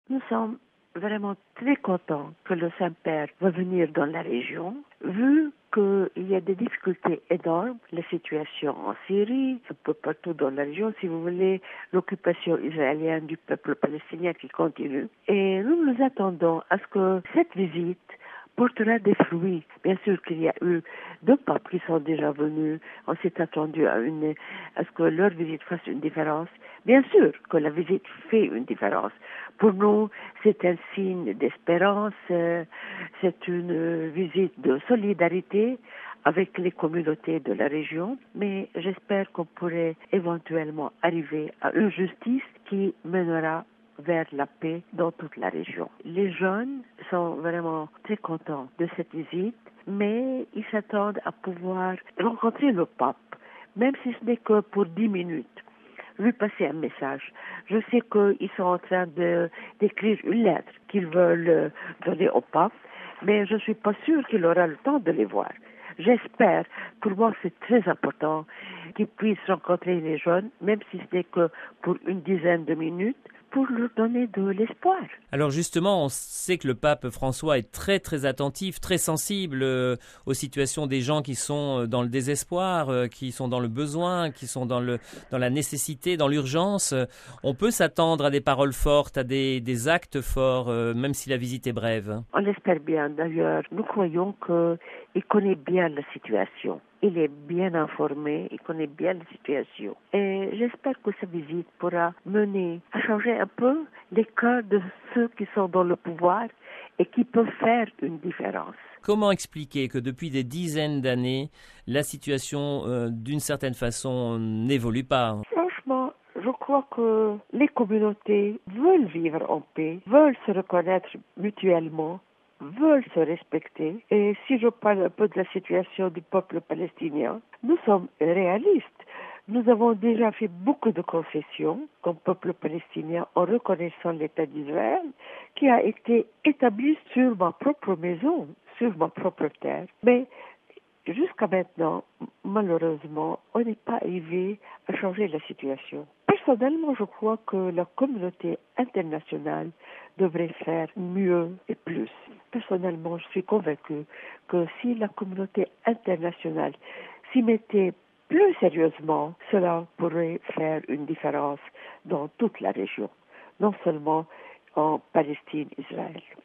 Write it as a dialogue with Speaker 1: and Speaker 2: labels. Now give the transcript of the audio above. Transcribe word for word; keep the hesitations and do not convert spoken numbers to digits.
Speaker 1: Nous sommes vraiment très contents que le Saint-Père va venir dans la région, vu qu'il y a des difficultés énormes, la situation en Syrie, un peu partout dans la région, si vous voulez, l'occupation israélienne du peuple palestinien qui continue. Et nous nous attendons à ce que cette visite portera des fruits. Bien sûr qu'il y a eu deux papes qui sont déjà venus. On s'est attendu à, une, à ce que leur visite fasse une différence. Bien sûr que la visite fait une différence. Pour nous, c'est un signe d'espérance, euh, c'est une visite de solidarité avec les communautés de la région, mais j'espère qu'on pourrait éventuellement arriver à une justice qui mènera vers la paix dans toute la région. Les jeunes sont vraiment très contents de cette visite, mais ils s'attendent à pouvoir rencontrer le pape, même si ce n'est que pour dix minutes, lui passer un message. Je sais qu'ils sont en train de, d'écrire une lettre qu'ils veulent donner au pape, mais je ne suis pas sûre qu'il aura le temps de les voir. J'espère, pour moi c'est très important, qu'ils puissent rencontrer les jeunes, même si ce n'est que pour une dizaine de minutes, pour leur donner de l'espoir.
Speaker 2: Alors justement, on sait que le pape François est très très attentif, très sensible euh, aux situations des gens qui sont dans le désespoir, euh, qui sont dans le besoin, qui sont dans, le, dans la nécessité, dans l'urgence. On peut s'attendre à des paroles fortes, à des, des actes forts, euh, même si la visite est brève.
Speaker 1: On l'espère bien d'ailleurs. Nous croyons qu'il connaît bien la situation. Il est bien informé, il connaît bien la situation. Et j'espère que sa visite pourra mener à changer un peu les cœurs de ceux qui sont dans le pouvoir et qui peuvent faire une différence.
Speaker 2: Comment expliquer que depuis des dizaines d'années, la situation, euh, d'une certaine façon, n'évolue pas ?
Speaker 1: Franchement, je crois que les communautés veulent vivre en paix, veulent se reconnaître mutuellement, veulent se respecter. Et si je parle un peu de la situation du peuple palestinien, nous sommes réalistes. Nous avons déjà fait beaucoup de concessions comme peuple palestinien en reconnaissant l'État d'Israël qui a été établi sur ma propre maison, sur ma propre terre. Mais jusqu'à maintenant, malheureusement, on n'est pas arrivé à changer la situation. Personnellement, je crois que la communauté internationale devrait faire mieux et plus. Personnellement, je suis convaincue que si la communauté internationale s'y mettait plus sérieusement, cela pourrait faire une différence dans toute la région, non seulement en Palestine, Israël.